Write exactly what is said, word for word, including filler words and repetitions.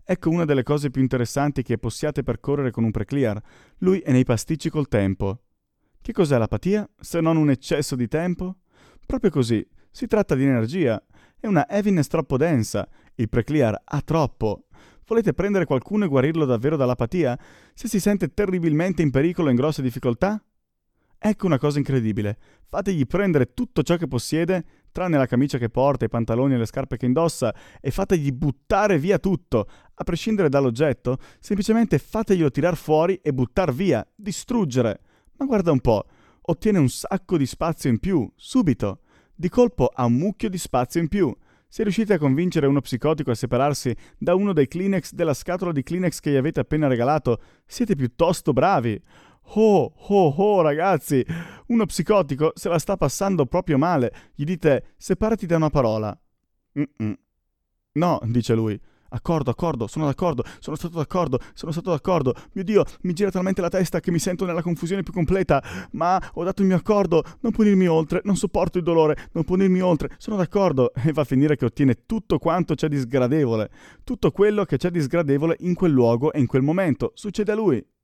Ecco una delle cose più interessanti che possiate percorrere con un preclear. Lui è nei pasticci col tempo. Che cos'è l'apatia, se non un eccesso di tempo? Proprio così, si tratta di energia. È una heaviness troppo densa. Il preclear ha troppo. Volete prendere qualcuno e guarirlo davvero dall'apatia? Se si sente terribilmente in pericolo e in grosse difficoltà? Ecco una cosa incredibile. Fategli prendere tutto ciò che possiede, tranne la camicia che porta, i pantaloni e le scarpe che indossa, e fategli buttare via tutto, a prescindere dall'oggetto, semplicemente fateglielo tirar fuori e buttar via, distruggere. Ma guarda un po', ottiene un sacco di spazio in più, subito. Di colpo ha un mucchio di spazio in più. Se riuscite a convincere uno psicotico a separarsi da uno dei Kleenex della scatola di Kleenex che gli avete appena regalato, siete piuttosto bravi. Oh, oh, oh, ragazzi, uno psicotico se la sta passando proprio male. Gli dite, separati da una parola. Mm-mm. No, dice lui. Accordo, accordo, sono d'accordo, sono stato d'accordo, sono stato d'accordo. Mio Dio, mi gira talmente la testa che mi sento nella confusione più completa. Ma ho dato il mio accordo, non punirmi oltre, non sopporto il dolore, non punirmi oltre, sono d'accordo. E va a finire che ottiene tutto quanto c'è di sgradevole. Tutto quello che c'è di sgradevole in quel luogo e in quel momento. Succede a lui.